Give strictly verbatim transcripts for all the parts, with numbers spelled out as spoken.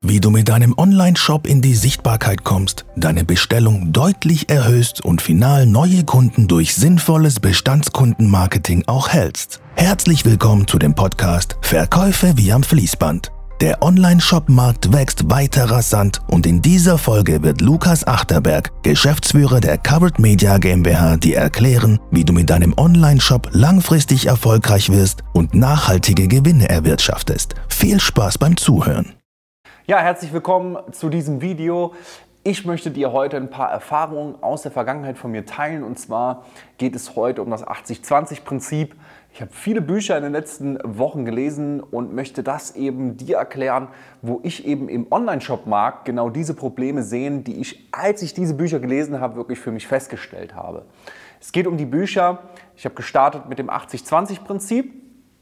Wie du mit deinem Online-Shop in die Sichtbarkeit kommst, deine Bestellung deutlich erhöhst und final neue Kunden durch sinnvolles Bestandskundenmarketing auch hältst. Herzlich willkommen zu dem Podcast Verkäufe wie am Fließband. Der Online-Shop-Markt wächst weiter rasant und in dieser Folge wird Lukas Achterberg, Geschäftsführer der Covered Media GmbH, dir erklären, wie du mit deinem Online-Shop langfristig erfolgreich wirst und nachhaltige Gewinne erwirtschaftest. Viel Spaß beim Zuhören. Ja, herzlich willkommen zu diesem Video. Ich möchte dir heute ein paar Erfahrungen aus der Vergangenheit von mir teilen. Und zwar geht es heute um das achtzig zwanzig Prinzip. Ich habe viele Bücher in den letzten Wochen gelesen und möchte das eben dir erklären, wo ich eben im Online-Shop-Markt genau diese Probleme sehe, die ich, als ich diese Bücher gelesen habe, wirklich für mich festgestellt habe. Es geht um die Bücher. Ich habe gestartet mit dem achtzig zwanzig Prinzip.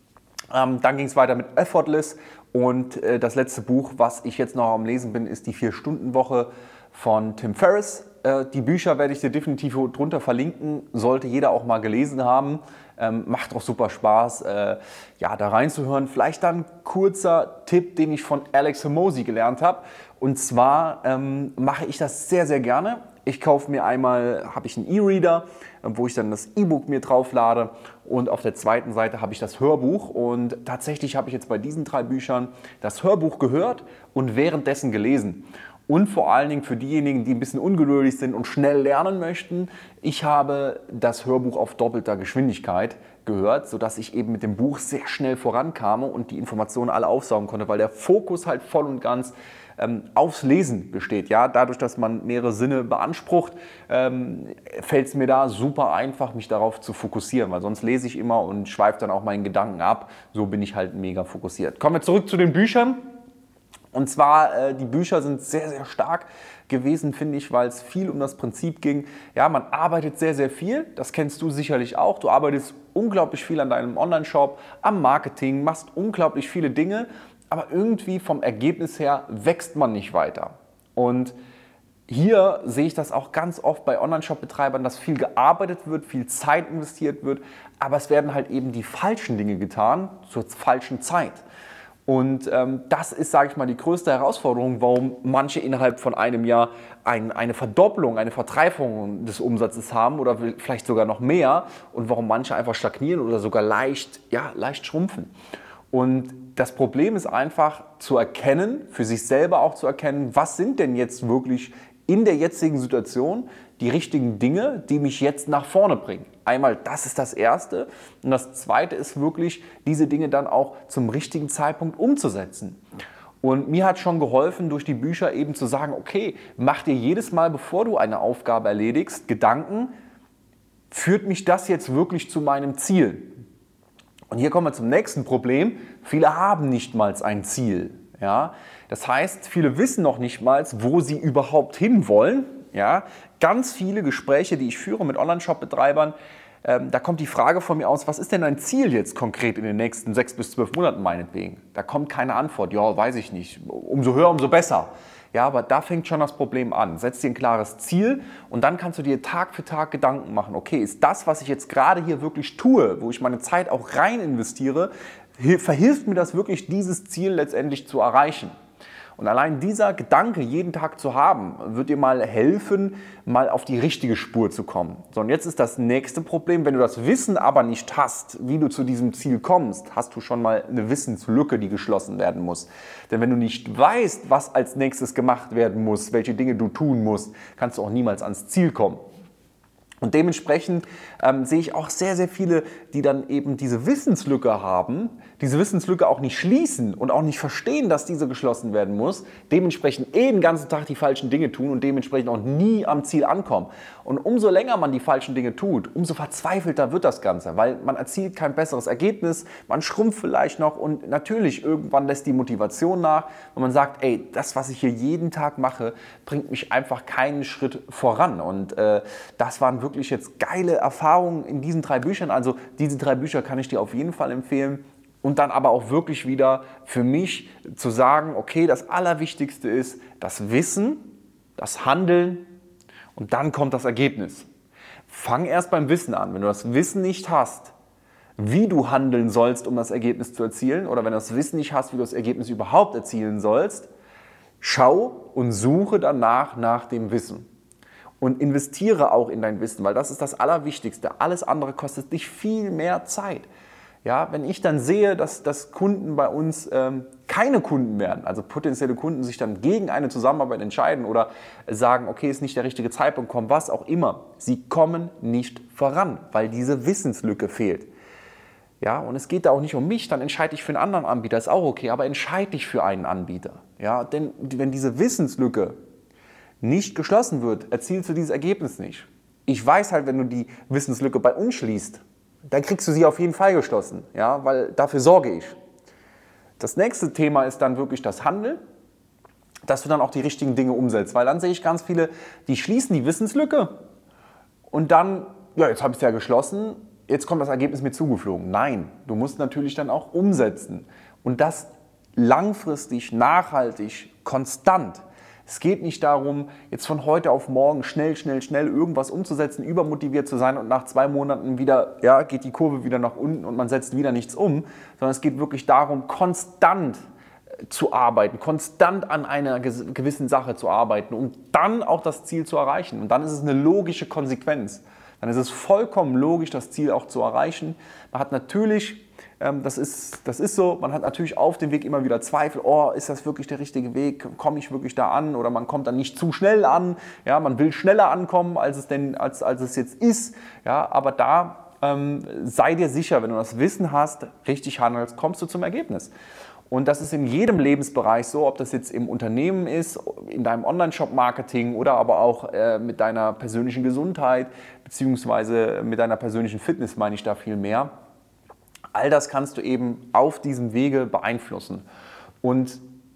Ähm, dann ging es weiter mit Effortless. Und äh, das letzte Buch, was ich jetzt noch am Lesen bin, ist die vier-Stunden-Woche von Tim Ferriss. Äh, die Bücher werde ich dir definitiv drunter verlinken, sollte jeder auch mal gelesen haben. Ähm, macht auch super Spaß, äh, ja, da reinzuhören. Vielleicht dann ein kurzer Tipp, den ich von Alex Hormozi gelernt habe. Und zwar ähm, mache ich das sehr, sehr gerne. Ich kaufe mir einmal, habe ich einen E-Reader, wo ich dann das E-Book mir drauflade, und auf der zweiten Seite habe ich das Hörbuch, und tatsächlich habe ich jetzt bei diesen drei Büchern das Hörbuch gehört und währenddessen gelesen. Und vor allen Dingen für diejenigen, die ein bisschen ungeduldig sind und schnell lernen möchten, ich habe das Hörbuch auf doppelter Geschwindigkeit gehört, sodass ich eben mit dem Buch sehr schnell vorankam und die Informationen alle aufsaugen konnte, weil der Fokus halt voll und ganz ähm, aufs Lesen besteht. Ja? Dadurch, dass man mehrere Sinne beansprucht, ähm, fällt es mir da super einfach, mich darauf zu fokussieren, weil sonst lese ich immer und schweife dann auch meinen Gedanken ab. So bin ich halt mega fokussiert. Kommen wir zurück zu den Büchern. Und zwar, äh, die Bücher sind sehr, sehr stark gewesen, finde ich, weil es viel um das Prinzip ging. Ja, man arbeitet sehr, sehr viel, das kennst du sicherlich auch. Du arbeitest unglaublich viel an deinem Online-Shop, am Marketing, machst unglaublich viele Dinge, aber irgendwie vom Ergebnis her wächst man nicht weiter. Und hier sehe ich das auch ganz oft bei Online-Shop-Betreibern, dass viel gearbeitet wird, viel Zeit investiert wird, aber es werden halt eben die falschen Dinge getan zur falschen Zeit. Und ähm, das ist, sage ich mal, die größte Herausforderung, warum manche innerhalb von einem Jahr ein, eine Verdopplung, eine Verdreifachung des Umsatzes haben oder vielleicht sogar noch mehr, und warum manche einfach stagnieren oder sogar leicht, ja, leicht schrumpfen. Und das Problem ist einfach zu erkennen, für sich selber auch zu erkennen, was sind denn jetzt wirklich in der jetzigen Situation die richtigen Dinge, die mich jetzt nach vorne bringen. Einmal, das ist das Erste. Und das Zweite ist wirklich, diese Dinge dann auch zum richtigen Zeitpunkt umzusetzen. Und mir hat schon geholfen, durch die Bücher eben zu sagen, okay, mach dir jedes Mal, bevor du eine Aufgabe erledigst, Gedanken, führt mich das jetzt wirklich zu meinem Ziel? Und hier kommen wir zum nächsten Problem. Viele haben nicht mal ein Ziel. Ja? Das heißt, viele wissen noch nicht mal, wo sie überhaupt hinwollen. Ja? Ganz viele Gespräche, die ich führe mit Online-Shop-Betreibern, ähm, da kommt die Frage von mir aus, was ist denn dein Ziel jetzt konkret in den nächsten sechs bis zwölf Monaten meinetwegen? Da kommt keine Antwort, ja, weiß ich nicht, umso höher, umso besser. Ja, aber da fängt schon das Problem an. Setz dir ein klares Ziel und dann kannst du dir Tag für Tag Gedanken machen, okay, ist das, was ich jetzt gerade hier wirklich tue, wo ich meine Zeit auch rein investiere, verhilft mir das wirklich, dieses Ziel letztendlich zu erreichen? Und allein dieser Gedanke jeden Tag zu haben, wird dir mal helfen, mal auf die richtige Spur zu kommen. So, und jetzt ist das nächste Problem, wenn du das Wissen aber nicht hast, wie du zu diesem Ziel kommst, hast du schon mal eine Wissenslücke, die geschlossen werden muss. Denn wenn du nicht weißt, was als nächstes gemacht werden muss, welche Dinge du tun musst, kannst du auch niemals ans Ziel kommen. Und dementsprechend ähm, sehe ich auch sehr, sehr viele, die dann eben diese Wissenslücke haben, diese Wissenslücke auch nicht schließen und auch nicht verstehen, dass diese geschlossen werden muss, dementsprechend eh den ganzen Tag die falschen Dinge tun und dementsprechend auch nie am Ziel ankommen. Und umso länger man die falschen Dinge tut, umso verzweifelter wird das Ganze, weil man erzielt kein besseres Ergebnis, man schrumpft vielleicht noch und natürlich irgendwann lässt die Motivation nach, wenn man sagt, ey, das, was ich hier jeden Tag mache, bringt mich einfach keinen Schritt voran. Und äh, das waren wirklich jetzt geile Erfahrungen in diesen drei Büchern. Also diese drei Bücher kann ich dir auf jeden Fall empfehlen. Und dann aber auch wirklich wieder für mich zu sagen, okay, das Allerwichtigste ist das Wissen, das Handeln und dann kommt das Ergebnis. Fang erst beim Wissen an. Wenn du das Wissen nicht hast, wie du handeln sollst, um das Ergebnis zu erzielen, oder wenn du das Wissen nicht hast, wie du das Ergebnis überhaupt erzielen sollst, Schau und suche danach nach dem Wissen. Und investiere auch in dein Wissen, weil das ist das Allerwichtigste. Alles andere kostet dich viel mehr Zeit. Ja, wenn ich dann sehe, dass, dass Kunden bei uns ähm, keine Kunden werden, also potenzielle Kunden sich dann gegen eine Zusammenarbeit entscheiden oder sagen, okay, ist nicht der richtige Zeitpunkt, kommt was auch immer. Sie kommen nicht voran, weil diese Wissenslücke fehlt. Ja, und es geht da auch nicht um mich, dann entscheide ich für einen anderen Anbieter, ist auch okay, aber entscheide dich für einen Anbieter. Ja, denn wenn diese Wissenslücke nicht geschlossen wird, erzielst du dieses Ergebnis nicht. Ich weiß halt, wenn du die Wissenslücke bei uns schließt, dann kriegst du sie auf jeden Fall geschlossen, ja, weil dafür sorge ich. Das nächste Thema ist dann wirklich das Handeln, dass du dann auch die richtigen Dinge umsetzt, weil dann sehe ich ganz viele, die schließen die Wissenslücke und dann, ja, jetzt habe ich es ja geschlossen, jetzt kommt das Ergebnis mir zugeflogen. Nein, du musst natürlich dann auch umsetzen und das langfristig, nachhaltig, konstant. Es geht nicht darum, jetzt von heute auf morgen schnell, schnell, schnell irgendwas umzusetzen, übermotiviert zu sein und nach zwei Monaten wieder, ja, geht die Kurve wieder nach unten und man setzt wieder nichts um, sondern es geht wirklich darum, konstant zu arbeiten, konstant an einer gewissen Sache zu arbeiten und dann auch das Ziel zu erreichen. Und dann ist es eine logische Konsequenz. Dann ist es vollkommen logisch, das Ziel auch zu erreichen. Man hat natürlich, ähm, das ist, das ist so, man hat natürlich auf dem Weg immer wieder Zweifel, oh, ist das wirklich der richtige Weg, komme ich wirklich da an oder man kommt dann nicht zu schnell an, ja, man will schneller ankommen, als es, denn, als, als es jetzt ist, ja, aber da ähm, sei dir sicher, wenn du das Wissen hast, richtig handelst, kommst du zum Ergebnis. Und das ist in jedem Lebensbereich so, ob das jetzt im Unternehmen ist, in deinem Online-Shop-Marketing oder aber auch äh, mit deiner persönlichen Gesundheit beziehungsweise mit deiner persönlichen Fitness, meine ich da viel mehr. All das kannst du eben auf diesem Wege beeinflussen. Und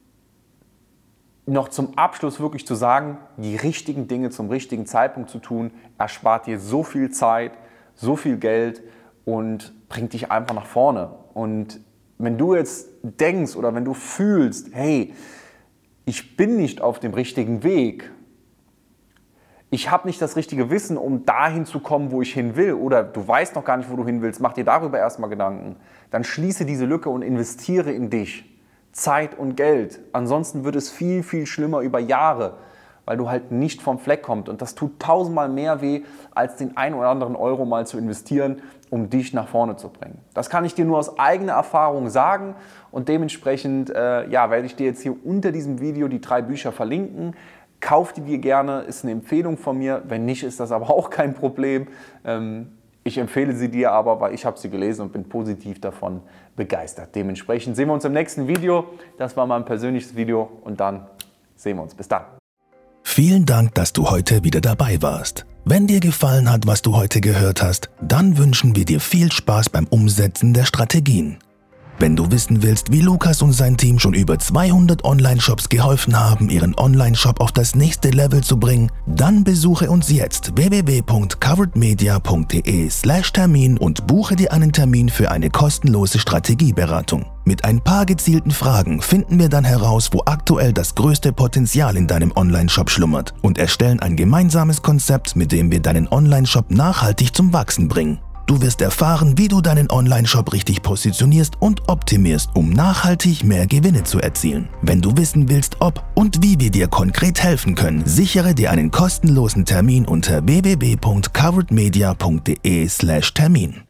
noch zum Abschluss wirklich zu sagen, die richtigen Dinge zum richtigen Zeitpunkt zu tun, erspart dir so viel Zeit, so viel Geld und bringt dich einfach nach vorne. Und wenn du jetzt denkst oder wenn du fühlst, hey, ich bin nicht auf dem richtigen Weg, ich habe nicht das richtige Wissen, um dahin zu kommen, wo ich hin will, oder du weißt noch gar nicht, wo du hin willst, mach dir darüber erstmal Gedanken, dann schließe diese Lücke und investiere in dich. Zeit und Geld. Ansonsten wird es viel, viel schlimmer über Jahre, weil du halt nicht vom Fleck kommst. Und das tut tausendmal mehr weh, als den einen oder anderen Euro mal zu investieren, um dich nach vorne zu bringen. Das kann ich dir nur aus eigener Erfahrung sagen und dementsprechend äh, ja, werde ich dir jetzt hier unter diesem Video die drei Bücher verlinken. Kauf die dir gerne, ist eine Empfehlung von mir. Wenn nicht, ist das aber auch kein Problem. Ähm, ich empfehle sie dir aber, weil ich habe sie gelesen und bin positiv davon begeistert. Dementsprechend sehen wir uns im nächsten Video. Das war mein persönliches Video und dann sehen wir uns. Bis dann. Vielen Dank, dass du heute wieder dabei warst. Wenn dir gefallen hat, was du heute gehört hast, dann wünschen wir dir viel Spaß beim Umsetzen der Strategien. Wenn du wissen willst, wie Lukas und sein Team schon über zweihundert Online-Shops geholfen haben, ihren Online-Shop auf das nächste Level zu bringen, dann besuche uns jetzt w w w punkt coveredmedia punkt de slash Termin und buche dir einen Termin für eine kostenlose Strategieberatung. Mit ein paar gezielten Fragen finden wir dann heraus, wo aktuell das größte Potenzial in deinem Online-Shop schlummert und erstellen ein gemeinsames Konzept, mit dem wir deinen Online-Shop nachhaltig zum Wachsen bringen. Du wirst erfahren, wie du deinen Online-Shop richtig positionierst und optimierst, um nachhaltig mehr Gewinne zu erzielen. Wenn du wissen willst, ob und wie wir dir konkret helfen können, sichere dir einen kostenlosen Termin unter w w w punkt coveredmedia punkt de slash Termin.